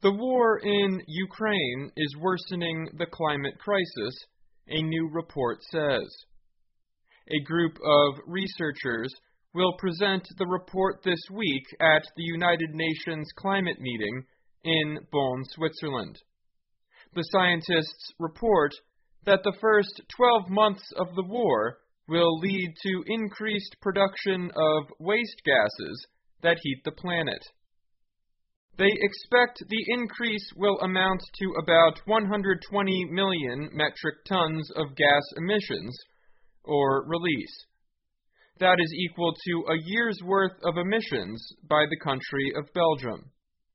The war in Ukraine is worsening the climate crisis, a new report says. A group of researchers will present the report this week at the United Nations climate meeting in Bonn, Switzerland. The scientists report that the first 12 months of the war will lead to increased production of waste gases that heat the planet. They expect the increase will amount to about 120 million metric tons of gas emissions, or release. That is equal to a year's worth of emissions by the country of Belgium.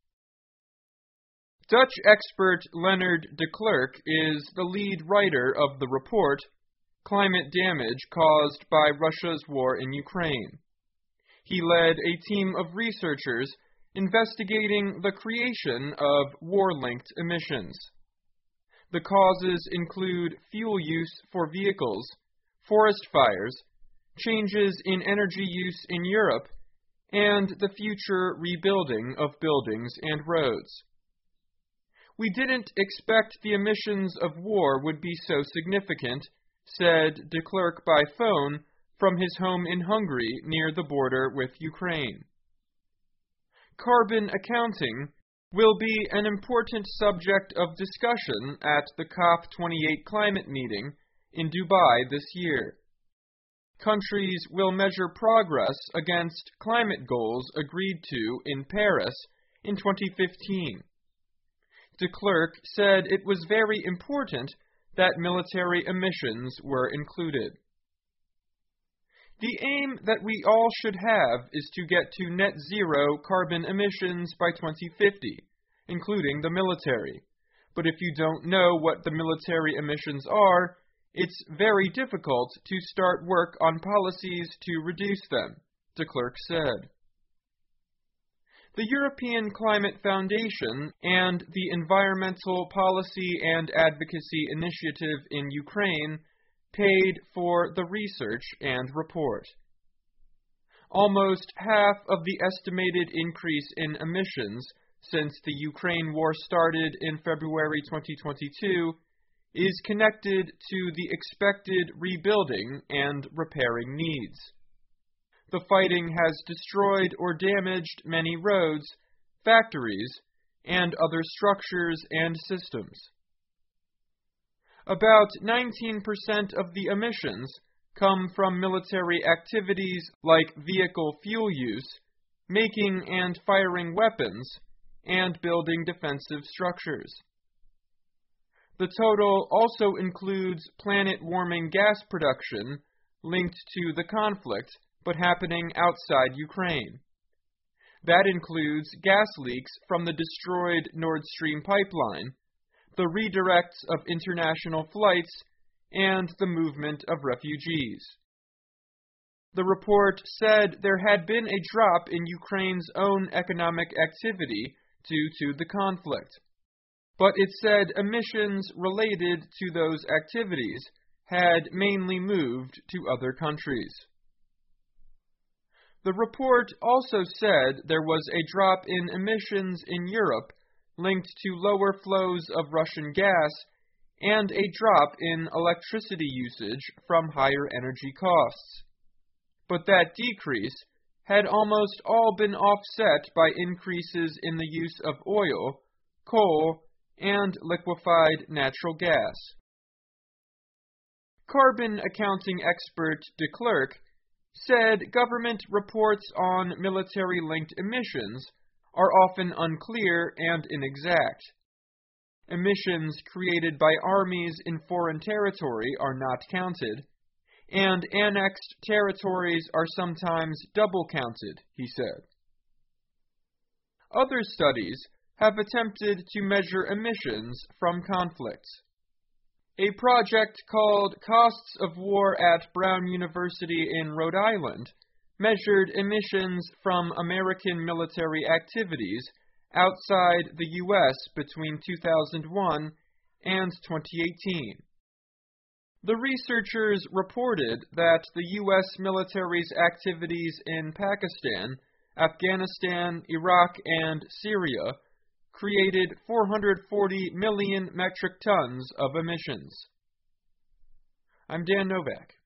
Dutch expert Leonard de Klerk is the lead writer of the report, Climate Damage Caused by Russia's War in Ukraine. He led a team of researchers investigating the creation of war-linked emissions. The causes include fuel use for vehicles, forest fires, changes in energy use in Europe, and the future rebuilding of buildings and roads. We didn't expect the emissions of war would be so significant, said de Klerk by phone from his home in Hungary near the border with Ukraine. Carbon accounting will be an important subject of discussion at the COP28 climate meeting in Dubai this year. Countries will measure progress against climate goals agreed to in Paris in 2015. De Klerk said it was very important that military emissions were included. The aim that we all should have is to get to net zero carbon emissions by 2050, including the military. But if you don't know what the military emissions are, it's very difficult to start work on policies to reduce them, de Klerk said. The European Climate Foundation and the Environmental Policy and Advocacy Initiative in Ukraine paid for the research and report. Almost half of the estimated increase in emissions since the Ukraine war started in February 2022 is connected to the expected rebuilding and repairing needs. The fighting has destroyed or damaged many roads, factories, and other structures and systems. About 19% of the emissions come from military activities like vehicle fuel use, making and firing weapons, and building defensive structures. The total also includes planet-warming gas production linked to the conflict, but happening outside Ukraine. That includes gas leaks from the destroyed Nord Stream pipeline, the redirects of international flights, and the movement of refugees. The report said there had been a drop in Ukraine's own economic activity due to the conflict, but it said emissions related to those activities had mainly moved to other countries. The report also said there was a drop in emissions in Europe linked to lower flows of Russian gas and a drop in electricity usage from higher energy costs. But that decrease had almost all been offset by increases in the use of oil, coal, and liquefied natural gas. Carbon accounting expert de Klerk said government reports on military-linked emissions are often unclear and inexact. Emissions created by armies in foreign territory are not counted, and annexed territories are sometimes double counted, he said. Other studies have attempted to measure emissions from conflicts. A project called Costs of War at Brown University in Rhode Island measured emissions from American military activities outside the U.S. between 2001 and 2018. The researchers reported that the U.S. military's activities in Pakistan, Afghanistan, Iraq, and Syria created 440 million metric tons of emissions. I'm Dan Novak.